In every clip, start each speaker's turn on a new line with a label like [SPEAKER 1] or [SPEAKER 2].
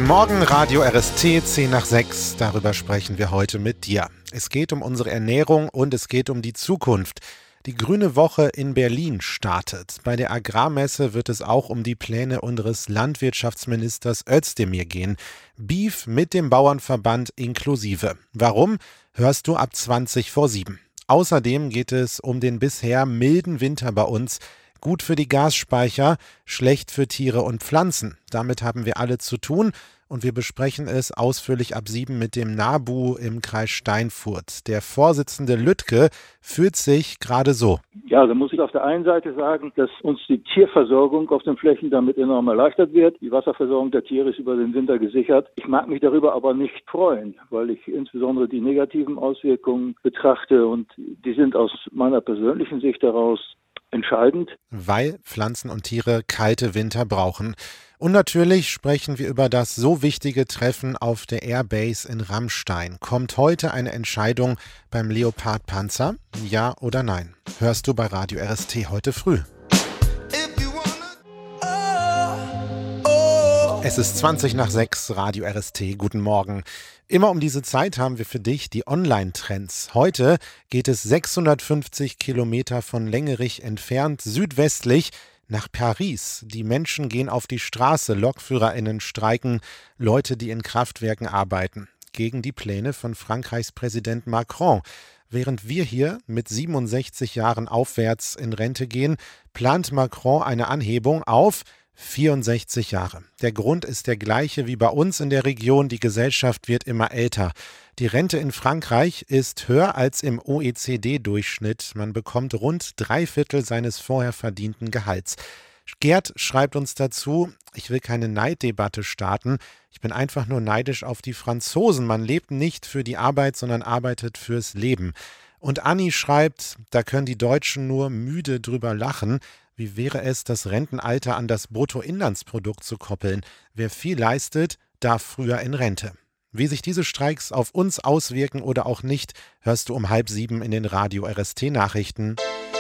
[SPEAKER 1] Guten Morgen, Radio RST, 10 nach 6. Darüber sprechen wir heute mit dir. Es geht um unsere Ernährung und es geht um die Zukunft. Die Grüne Woche in Berlin startet. Bei der Agrarmesse wird es auch um die Pläne unseres Landwirtschaftsministers Özdemir gehen. Beef mit dem Bauernverband inklusive. Warum? Hörst du ab 20 vor 7. Außerdem geht es um den bisher milden Winter bei uns. Gut für die Gasspeicher, schlecht für Tiere und Pflanzen. Damit haben wir alle zu tun und wir besprechen es ausführlich ab 7 mit dem NABU im Kreis Steinfurt. Der Vorsitzende Lüttke fühlt sich gerade so.
[SPEAKER 2] Ja, da muss ich auf der einen Seite sagen, dass uns die Tierversorgung auf den Flächen damit enorm erleichtert wird. Die Wasserversorgung der Tiere ist über den Winter gesichert. Ich mag mich darüber aber nicht freuen, weil ich insbesondere die negativen Auswirkungen betrachte und die sind aus meiner persönlichen Sicht heraus entscheidend.
[SPEAKER 1] Weil Pflanzen und Tiere kalte Winter brauchen. Und natürlich sprechen wir über das so wichtige Treffen auf der Airbase in Ramstein. Kommt heute eine Entscheidung beim Leopard-Panzer? Ja oder nein? Hörst du bei Radio RST heute früh. Es ist 20 nach 6, Radio RST. Guten Morgen. Immer um diese Zeit haben wir für dich die Online-Trends. Heute geht es 650 Kilometer von Längerich entfernt, südwestlich, nach Paris. Die Menschen gehen auf die Straße, LokführerInnen streiken, Leute, die in Kraftwerken arbeiten, gegen die Pläne von Frankreichs Präsident Macron. Während wir hier mit 67 Jahren aufwärts in Rente gehen, plant Macron eine Anhebung auf 64 Jahre. Der Grund ist der gleiche wie bei uns in der Region. Die Gesellschaft wird immer älter. Die Rente in Frankreich ist höher als im OECD-Durchschnitt. Man bekommt rund 3/4 seines vorher verdienten Gehalts. Gerd schreibt uns dazu, ich will keine Neiddebatte starten. Ich bin einfach nur neidisch auf die Franzosen. Man lebt nicht für die Arbeit, sondern arbeitet fürs Leben. Und Anni schreibt, da können die Deutschen nur müde drüber lachen. Wie wäre es, das Rentenalter an das Bruttoinlandsprodukt zu koppeln? Wer viel leistet, darf früher in Rente. Wie sich diese Streiks auf uns auswirken oder auch nicht, hörst du um 6:30 in den Radio RST Nachrichten.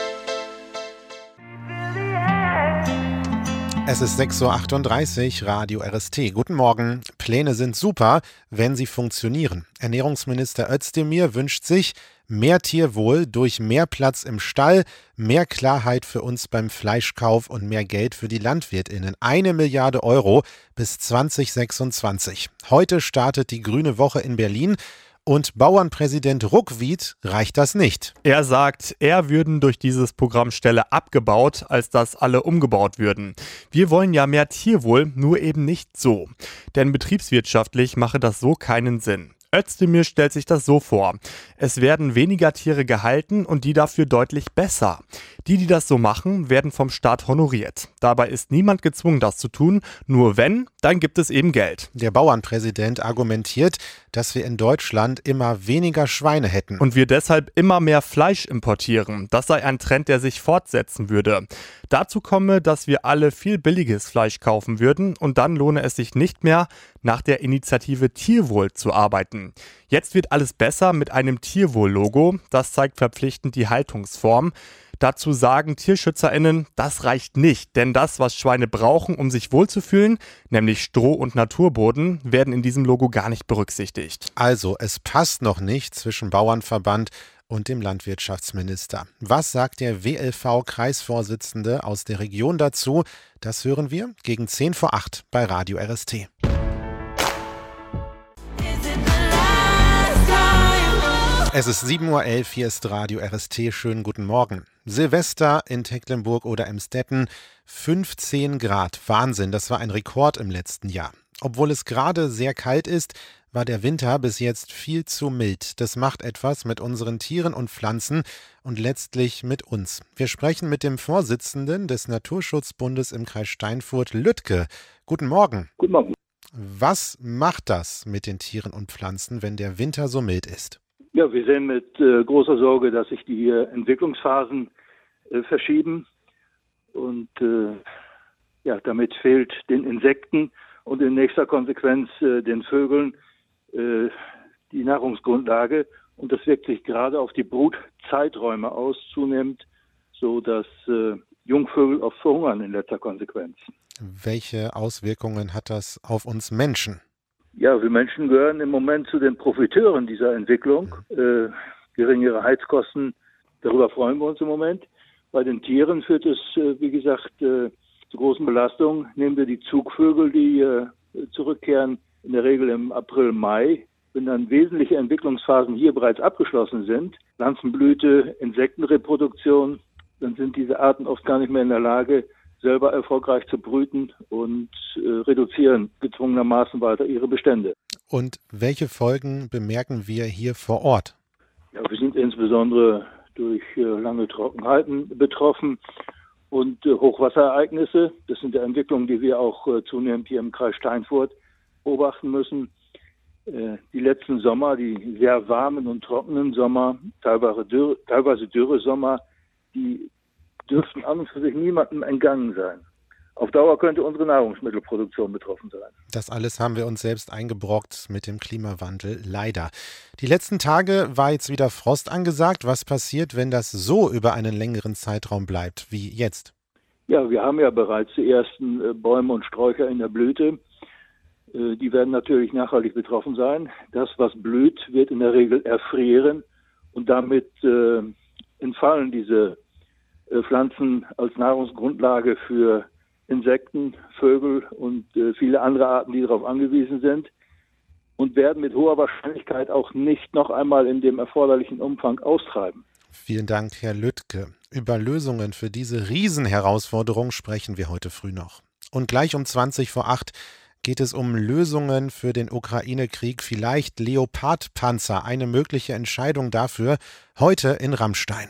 [SPEAKER 1] Es ist 6:38 Uhr, Radio RST. Guten Morgen. Pläne sind super, wenn sie funktionieren. Ernährungsminister Özdemir wünscht sich mehr Tierwohl durch mehr Platz im Stall, mehr Klarheit für uns beim Fleischkauf und mehr Geld für die LandwirtInnen. 1 Milliarde Euro bis 2026. Heute startet die Grüne Woche in Berlin. Und Bauernpräsident Ruckwied reicht das nicht.
[SPEAKER 3] Er sagt, eher würden durch dieses Programm Ställe abgebaut, als dass alle umgebaut würden. Wir wollen ja mehr Tierwohl, nur eben nicht so. Denn betriebswirtschaftlich mache das so keinen Sinn. Özdemir stellt sich das so vor. Es werden weniger Tiere gehalten und die dafür deutlich besser. Die das so machen, werden vom Staat honoriert. Dabei ist niemand gezwungen, das zu tun. Nur wenn, dann gibt es eben Geld.
[SPEAKER 1] Der Bauernpräsident argumentiert, dass wir in Deutschland immer weniger Schweine hätten.
[SPEAKER 3] Und wir deshalb immer mehr Fleisch importieren. Das sei ein Trend, der sich fortsetzen würde. Dazu komme, dass wir alle viel billiges Fleisch kaufen würden und dann lohne es sich nicht mehr, nach der Initiative Tierwohl zu arbeiten. Jetzt wird alles besser mit einem Tierwohl-Logo. Das zeigt verpflichtend die Haltungsform. Dazu sagen TierschützerInnen, das reicht nicht, denn das, was Schweine brauchen, um sich wohlzufühlen, nämlich Stroh und Naturboden, werden in diesem Logo gar nicht berücksichtigt.
[SPEAKER 1] Also, es passt noch nicht zwischen Bauernverband und dem Landwirtschaftsminister. Was sagt der WLV-Kreisvorsitzende aus der Region dazu? Das hören wir gegen 7:50 bei Radio RST. Es ist 7:11 Uhr, hier ist Radio RST. Schönen guten Morgen. Silvester in Tecklenburg oder Emstetten, 15 Grad. Wahnsinn, das war ein Rekord im letzten Jahr. Obwohl es gerade sehr kalt ist, war der Winter bis jetzt viel zu mild. Das macht etwas mit unseren Tieren und Pflanzen und letztlich mit uns. Wir sprechen mit dem Vorsitzenden des Naturschutzbundes im Kreis Steinfurt, Lüttke. Guten Morgen.
[SPEAKER 2] Guten Morgen.
[SPEAKER 1] Was macht das mit den Tieren und Pflanzen, wenn der Winter so mild ist?
[SPEAKER 2] Ja, wir sehen mit großer Sorge, dass sich die Entwicklungsphasen verschieben und damit fehlt den Insekten und in nächster Konsequenz den Vögeln die Nahrungsgrundlage und das wirkt sich gerade auf die Brutzeiträume aus, zunehmend, so dass Jungvögel oft verhungern in letzter Konsequenz.
[SPEAKER 1] Welche Auswirkungen hat das auf uns Menschen?
[SPEAKER 2] Ja, wir Menschen gehören im Moment zu den Profiteuren dieser Entwicklung. Geringere Heizkosten, darüber freuen wir uns im Moment. Bei den Tieren führt es, wie gesagt, zu großen Belastungen. Nehmen wir die Zugvögel, die zurückkehren, in der Regel im April, Mai, wenn dann wesentliche Entwicklungsphasen hier bereits abgeschlossen sind, Pflanzenblüte, Insektenreproduktion, dann sind diese Arten oft gar nicht mehr in der Lage, selber erfolgreich zu brüten und reduzieren gezwungenermaßen weiter ihre Bestände.
[SPEAKER 1] Und welche Folgen bemerken wir hier vor Ort?
[SPEAKER 2] Ja, wir sind insbesondere durch lange Trockenheiten betroffen und Hochwasserereignisse. Das sind ja Entwicklungen, die wir auch zunehmend hier im Kreis Steinfurt beobachten müssen. Die letzten Sommer, die sehr warmen und trockenen Sommer, teilweise dürre Sommer, die dürften an und für sich niemandem entgangen sein. Auf Dauer könnte unsere Nahrungsmittelproduktion betroffen sein.
[SPEAKER 1] Das alles haben wir uns selbst eingebrockt mit dem Klimawandel, leider. Die letzten Tage war jetzt wieder Frost angesagt. Was passiert, wenn das so über einen längeren Zeitraum bleibt, wie jetzt?
[SPEAKER 2] Ja, wir haben ja bereits die ersten Bäume und Sträucher in der Blüte. Die werden natürlich nachhaltig betroffen sein. Das, was blüht, wird in der Regel erfrieren und damit entfallen diese Pflanzen als Nahrungsgrundlage für Insekten, Vögel und viele andere Arten, die darauf angewiesen sind und werden mit hoher Wahrscheinlichkeit auch nicht noch einmal in dem erforderlichen Umfang austreiben.
[SPEAKER 1] Vielen Dank, Herr Lüttke. Über Lösungen für diese Riesenherausforderung sprechen wir heute früh noch. Und gleich um 7:20 geht es um Lösungen für den Ukraine-Krieg, vielleicht Leopardpanzer, eine mögliche Entscheidung dafür, heute in Rammstein.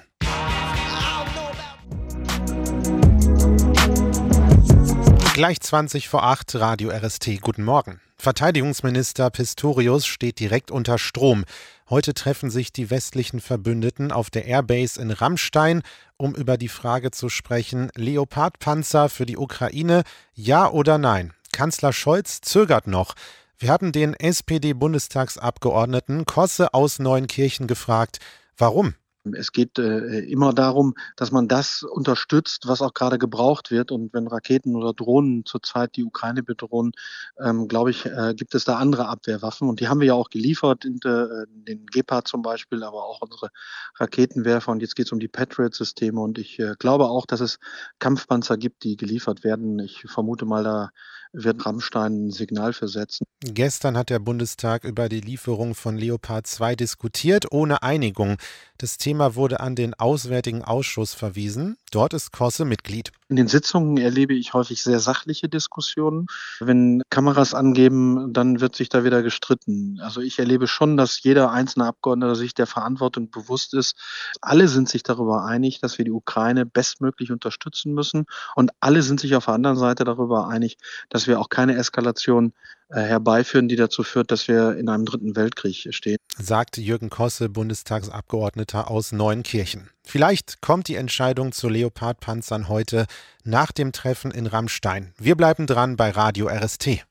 [SPEAKER 1] Gleich 7:20, Radio RST. Guten Morgen. Verteidigungsminister Pistorius steht direkt unter Strom. Heute treffen sich die westlichen Verbündeten auf der Airbase in Rammstein, um über die Frage zu sprechen, Leopardpanzer für die Ukraine, ja oder nein? Kanzler Scholz zögert noch. Wir haben den SPD-Bundestagsabgeordneten Kosse aus Neuenkirchen gefragt, warum?
[SPEAKER 4] Es geht immer darum, dass man das unterstützt, was auch gerade gebraucht wird. Und wenn Raketen oder Drohnen zurzeit die Ukraine bedrohen, glaube ich, gibt es da andere Abwehrwaffen. Und die haben wir ja auch geliefert, den Gepard zum Beispiel, aber auch unsere Raketenwerfer. Und jetzt geht es um die Patriot-Systeme. Und ich glaube auch, dass es Kampfpanzer gibt, die geliefert werden. Ich vermute mal, da wird Rammstein ein Signal für setzen.
[SPEAKER 1] Gestern hat der Bundestag über die Lieferung von Leopard 2 diskutiert, ohne Einigung. Das Thema wurde an den Auswärtigen Ausschuss verwiesen. Dort ist Kosse Mitglied.
[SPEAKER 4] In den Sitzungen erlebe ich häufig sehr sachliche Diskussionen. Wenn Kameras angeben, dann wird sich da wieder gestritten. Also ich erlebe schon, dass jeder einzelne Abgeordnete sich der Verantwortung bewusst ist. Alle sind sich darüber einig, dass wir die Ukraine bestmöglich unterstützen müssen. Und alle sind sich auf der anderen Seite darüber einig, dass wir auch keine Eskalation herbeiführen, die dazu führt, dass wir in einem dritten Weltkrieg stehen.
[SPEAKER 1] Sagt Jürgen Kosse, Bundestagsabgeordneter aus Neuenkirchen. Vielleicht kommt die Entscheidung zu Leopardpanzern heute nach dem Treffen in Rammstein. Wir bleiben dran bei Radio RST.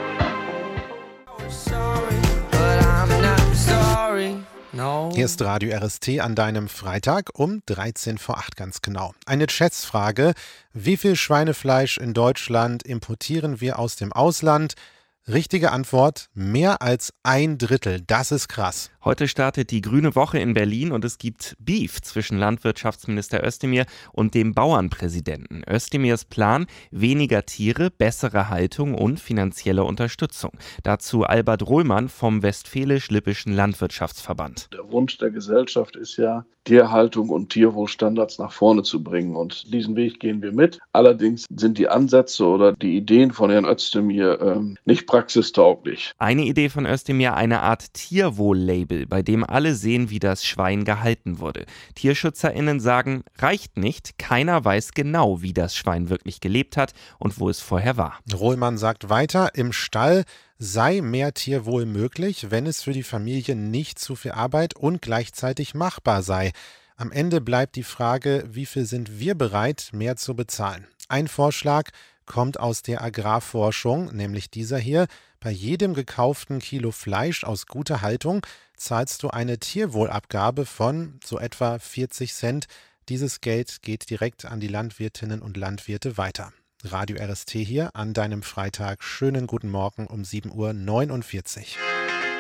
[SPEAKER 1] Hier ist Radio RST an deinem Freitag um 7:13 ganz genau. Eine Schätzfrage: Wie viel Schweinefleisch in Deutschland importieren wir aus dem Ausland? Richtige Antwort: mehr als 1/3. Das ist krass.
[SPEAKER 5] Heute startet die Grüne Woche in Berlin und es gibt Beef zwischen Landwirtschaftsminister Özdemir und dem Bauernpräsidenten. Özdemirs Plan: weniger Tiere, bessere Haltung und finanzielle Unterstützung. Dazu Albert Rohlmann vom Westfälisch-Lippischen Landwirtschaftsverband.
[SPEAKER 6] Der Wunsch der Gesellschaft ist ja, Tierhaltung und Tierwohlstandards nach vorne zu bringen. Und diesen Weg gehen wir mit. Allerdings sind die Ansätze oder die Ideen von Herrn Özdemir nicht praxistauglich.
[SPEAKER 5] Eine Idee von Özdemir: eine Art Tierwohl-Label, bei dem alle sehen, wie das Schwein gehalten wurde. TierschützerInnen sagen, reicht nicht, keiner weiß genau, wie das Schwein wirklich gelebt hat und wo es vorher war.
[SPEAKER 1] Rohlmann sagt weiter, im Stall sei mehr Tierwohl möglich, wenn es für die Familie nicht zu viel Arbeit und gleichzeitig machbar sei. Am Ende bleibt die Frage, wie viel sind wir bereit, mehr zu bezahlen? Ein Vorschlag kommt aus der Agrarforschung, nämlich dieser hier: Bei jedem gekauften Kilo Fleisch aus guter Haltung zahlst du eine Tierwohlabgabe von so etwa 40 Cent. Dieses Geld geht direkt an die Landwirtinnen und Landwirte weiter. Radio RST hier an deinem Freitag. Schönen guten Morgen um 7:49 Uhr.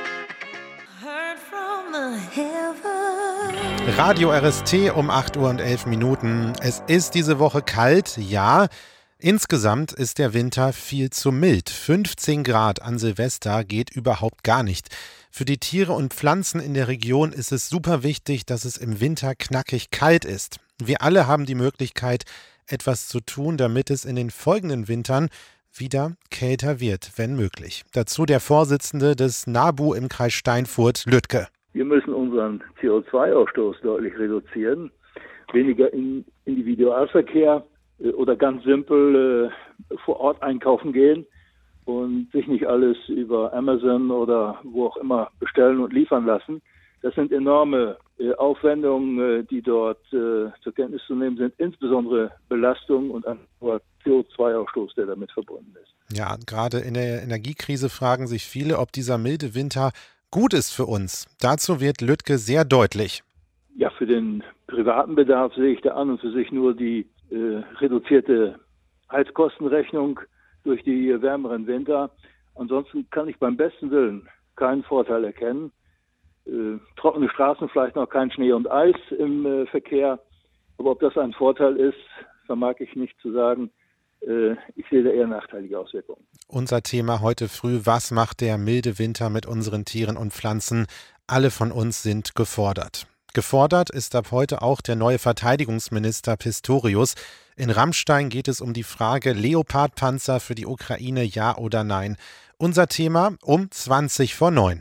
[SPEAKER 1] Radio RST um 8:11 Uhr. Es ist diese Woche kalt, ja. Insgesamt ist der Winter viel zu mild. 15 Grad an Silvester geht überhaupt gar nicht. Für die Tiere und Pflanzen in der Region ist es super wichtig, dass es im Winter knackig kalt ist. Wir alle haben die Möglichkeit, etwas zu tun, damit es in den folgenden Wintern wieder kälter wird, wenn möglich. Dazu der Vorsitzende des NABU im Kreis Steinfurt, Lüdke.
[SPEAKER 2] Wir müssen unseren CO2-Ausstoß deutlich reduzieren, weniger in Individualverkehr oder ganz simpel vor Ort einkaufen gehen und sich nicht alles über Amazon oder wo auch immer bestellen und liefern lassen. Das sind enorme Aufwendungen, die dort zur Kenntnis zu nehmen sind, insbesondere Belastung und ein hoher CO2-Ausstoß, der damit verbunden ist.
[SPEAKER 1] Ja, gerade in der Energiekrise fragen sich viele, ob dieser milde Winter gut ist für uns. Dazu wird Lüdke sehr deutlich.
[SPEAKER 2] Ja, für den privaten Bedarf sehe ich da an und für sich nur die reduzierte Heizkostenrechnung durch die wärmeren Winter. Ansonsten kann ich beim besten Willen keinen Vorteil erkennen. Trockene Straßen, vielleicht noch kein Schnee und Eis im Verkehr. Aber ob das ein Vorteil ist, vermag ich nicht zu sagen. Ich sehe da eher nachteilige Auswirkungen.
[SPEAKER 1] Unser Thema heute früh: Was macht der milde Winter mit unseren Tieren und Pflanzen? Alle von uns sind gefordert. Gefordert ist ab heute auch der neue Verteidigungsminister Pistorius. In Ramstein geht es um die Frage: Leopard-Panzer für die Ukraine, ja oder nein? Unser Thema um 8:20.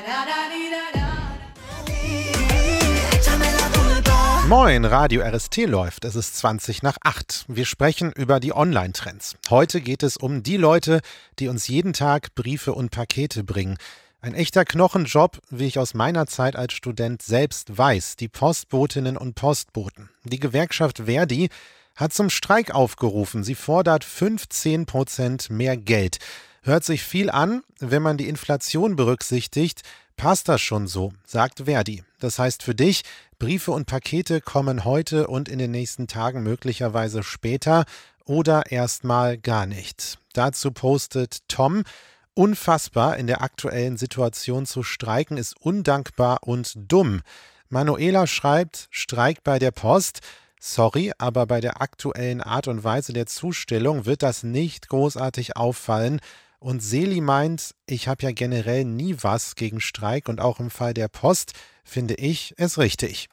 [SPEAKER 1] Moin, Radio RST läuft. Es ist 8:20. Wir sprechen über die Online-Trends. Heute geht es um die Leute, die uns jeden Tag Briefe und Pakete bringen. Ein echter Knochenjob, wie ich aus meiner Zeit als Student selbst weiß. Die Postbotinnen und Postboten. Die Gewerkschaft Verdi hat zum Streik aufgerufen. Sie fordert 15% mehr Geld. Hört sich viel an, wenn man die Inflation berücksichtigt. Passt das schon so, sagt Verdi. Das heißt für dich, Briefe und Pakete kommen heute und in den nächsten Tagen möglicherweise später oder erstmal gar nicht. Dazu postet Tom: Unfassbar, in der aktuellen Situation zu streiken ist undankbar und dumm. Manuela schreibt: Streik bei der Post. Sorry, aber bei der aktuellen Art und Weise der Zustellung wird das nicht großartig auffallen. Und Seli meint: Ich habe ja generell nie was gegen Streik und auch im Fall der Post finde ich es richtig.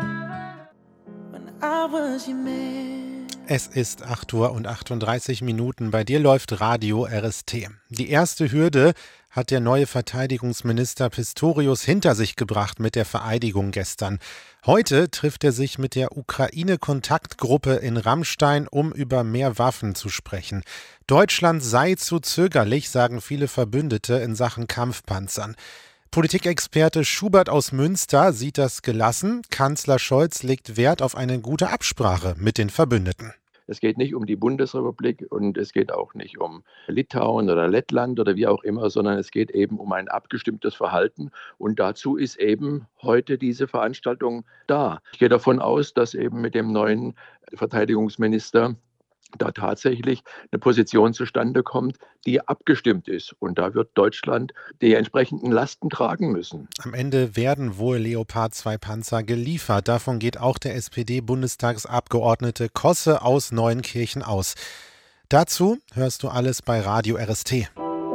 [SPEAKER 1] Es ist 8:38 Uhr. Bei dir läuft Radio RST. Die erste Hürde hat der neue Verteidigungsminister Pistorius hinter sich gebracht mit der Vereidigung gestern. Heute trifft er sich mit der Ukraine-Kontaktgruppe in Ramstein, um über mehr Waffen zu sprechen. Deutschland sei zu zögerlich, sagen viele Verbündete in Sachen Kampfpanzern. Politikexperte Schubert aus Münster sieht das gelassen. Kanzler Scholz legt Wert auf eine gute Absprache mit den Verbündeten.
[SPEAKER 7] Es geht nicht um die Bundesrepublik und es geht auch nicht um Litauen oder Lettland oder wie auch immer, sondern es geht eben um ein abgestimmtes Verhalten. Und dazu ist eben heute diese Veranstaltung da. Ich gehe davon aus, dass eben mit dem neuen Verteidigungsminister da tatsächlich eine Position zustande kommt, die abgestimmt ist. Und da wird Deutschland die entsprechenden Lasten tragen müssen.
[SPEAKER 1] Am Ende werden wohl Leopard 2 Panzer geliefert. Davon geht auch der SPD-Bundestagsabgeordnete Kosse aus Neuenkirchen aus. Dazu hörst du alles bei Radio RST.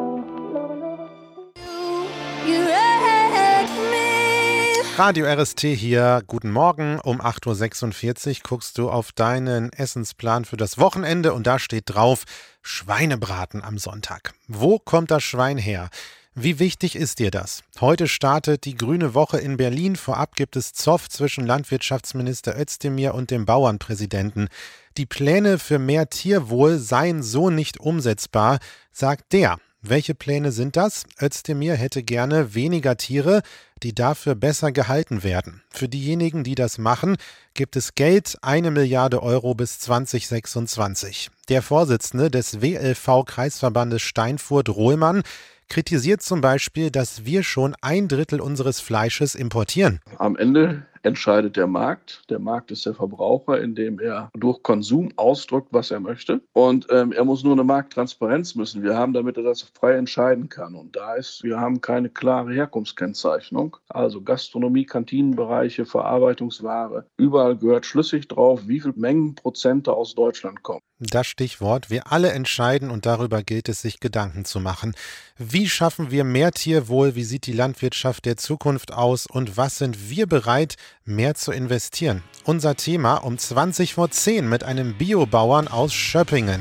[SPEAKER 1] Radio RST hier, guten Morgen. Um 8:46 Uhr guckst du auf deinen Essensplan für das Wochenende und da steht drauf: Schweinebraten am Sonntag. Wo kommt das Schwein her? Wie wichtig ist dir das? Heute startet die Grüne Woche in Berlin. Vorab gibt es Zoff zwischen Landwirtschaftsminister Özdemir und dem Bauernpräsidenten. Die Pläne für mehr Tierwohl seien so nicht umsetzbar, sagt der. Welche Pläne sind das? Özdemir hätte gerne weniger Tiere, die dafür besser gehalten werden. Für diejenigen, die das machen, gibt es Geld, 1 Milliarde Euro bis 2026. Der Vorsitzende des WLV-Kreisverbandes Steinfurt, Rohlmann, kritisiert zum Beispiel, dass wir schon 1/3 unseres Fleisches importieren.
[SPEAKER 6] Am Ende entscheidet der Markt. Der Markt ist der Verbraucher, indem er durch Konsum ausdrückt, was er möchte. Und er muss nur eine Markttransparenz müssen wir haben, damit er das frei entscheiden kann. Und wir haben keine klare Herkunftskennzeichnung. Also Gastronomie, Kantinenbereiche, Verarbeitungsware. Überall gehört schlüssig drauf, wie viel Mengen Prozente aus Deutschland kommen.
[SPEAKER 1] Das Stichwort, wir alle entscheiden und darüber gilt es, sich Gedanken zu machen. Wie schaffen wir mehr Tierwohl? Wie sieht die Landwirtschaft der Zukunft aus? Und was sind wir bereit, mehr zu investieren? Unser Thema um 20:10 mit einem Biobauern aus Schöppingen.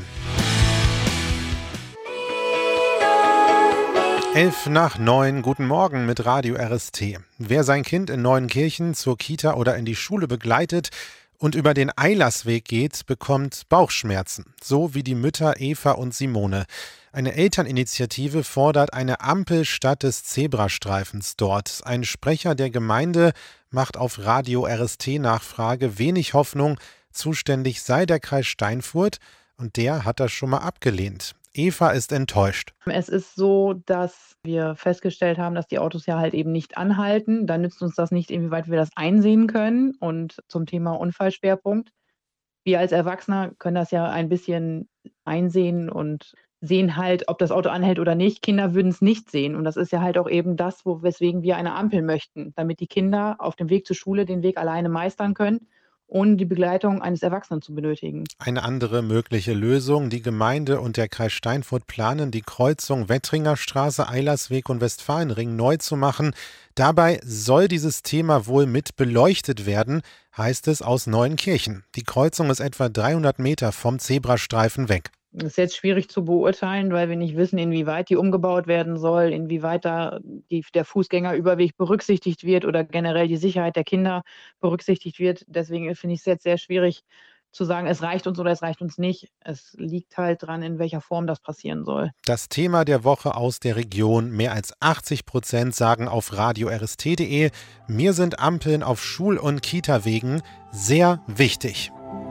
[SPEAKER 1] 8:55, guten Morgen mit Radio RST. Wer sein Kind in Neuenkirchen zur Kita oder in die Schule begleitet und über den Eilersweg geht, bekommt Bauchschmerzen. So wie die Mütter Eva und Simone. Eine Elterninitiative fordert eine Ampel statt des Zebrastreifens dort. Ein Sprecher der Gemeinde macht auf Radio RST Nachfrage wenig Hoffnung. Zuständig sei der Kreis Steinfurt und der hat das schon mal abgelehnt. Eva ist enttäuscht.
[SPEAKER 8] Es ist so, dass wir festgestellt haben, dass die Autos ja halt eben nicht anhalten. Da nützt uns das nicht, inwieweit wir das einsehen können. Und zum Thema Unfallschwerpunkt. Wir als Erwachsene können das ja ein bisschen einsehen und sehen halt, ob das Auto anhält oder nicht. Kinder würden es nicht sehen. Und das ist ja halt auch eben das, weswegen wir eine Ampel möchten, damit die Kinder auf dem Weg zur Schule den Weg alleine meistern können, ohne die Begleitung eines Erwachsenen zu benötigen.
[SPEAKER 1] Eine andere mögliche Lösung. Die Gemeinde und der Kreis Steinfurt planen, die Kreuzung Wettringer Straße, Eilersweg und Westfalenring neu zu machen. Dabei soll dieses Thema wohl mit beleuchtet werden, heißt es aus Neuenkirchen. Die Kreuzung ist etwa 300 Meter vom Zebrastreifen weg.
[SPEAKER 8] Das ist jetzt schwierig zu beurteilen, weil wir nicht wissen, inwieweit die umgebaut werden soll, inwieweit da der Fußgängerüberweg berücksichtigt wird oder generell die Sicherheit der Kinder berücksichtigt wird. Deswegen finde ich es jetzt sehr schwierig zu sagen, es reicht uns oder es reicht uns nicht. Es liegt halt dran, in welcher Form das passieren soll.
[SPEAKER 1] Das Thema der Woche aus der Region. Mehr als 80% sagen auf radio-rst.de, mir sind Ampeln auf Schul- und Kita-Wegen sehr wichtig.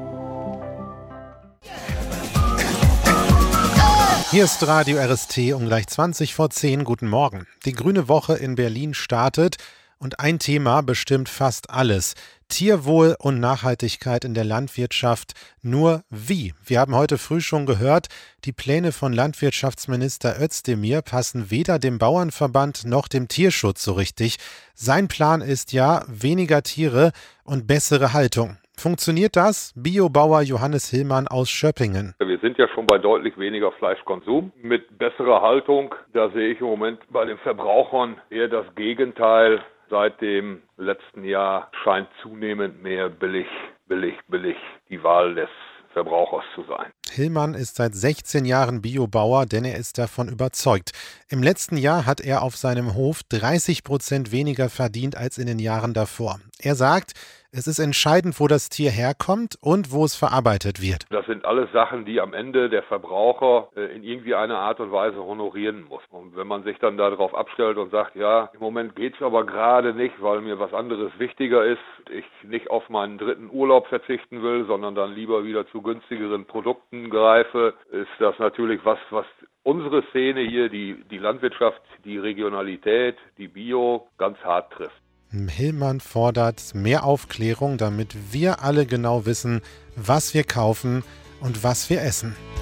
[SPEAKER 1] Hier ist Radio RST um gleich 20:10. Guten Morgen. Die Grüne Woche in Berlin startet und ein Thema bestimmt fast alles. Tierwohl und Nachhaltigkeit in der Landwirtschaft. Nur wie? Wir haben heute früh schon gehört, die Pläne von Landwirtschaftsminister Özdemir passen weder dem Bauernverband noch dem Tierschutz so richtig. Sein Plan ist ja weniger Tiere und bessere Haltung. Funktioniert das? Biobauer Johannes Hillmann aus Schöppingen.
[SPEAKER 9] Wir sind ja schon bei deutlich weniger Fleischkonsum. Mit besserer Haltung, da sehe ich im Moment bei den Verbrauchern eher das Gegenteil. Seit dem letzten Jahr scheint zunehmend mehr billig die Wahl des Verbrauchers zu sein.
[SPEAKER 1] Hillmann ist seit 16 Jahren Biobauer, denn er ist davon überzeugt. Im letzten Jahr hat er auf seinem Hof 30% weniger verdient als in den Jahren davor. Er sagt, es ist entscheidend, wo das Tier herkommt und wo es verarbeitet wird.
[SPEAKER 9] Das sind alles Sachen, die am Ende der Verbraucher in irgendwie einer Art und Weise honorieren muss. Und wenn man sich dann darauf abstellt und sagt, ja, im Moment geht's aber gerade nicht, weil mir was anderes wichtiger ist, ich nicht auf meinen 3. Urlaub verzichten will, sondern dann lieber wieder zu günstigeren Produkten greife, ist das natürlich was unsere Szene hier, die Landwirtschaft, die Regionalität, die Bio, ganz hart trifft.
[SPEAKER 1] Hillmann fordert mehr Aufklärung, damit wir alle genau wissen, was wir kaufen und was wir essen.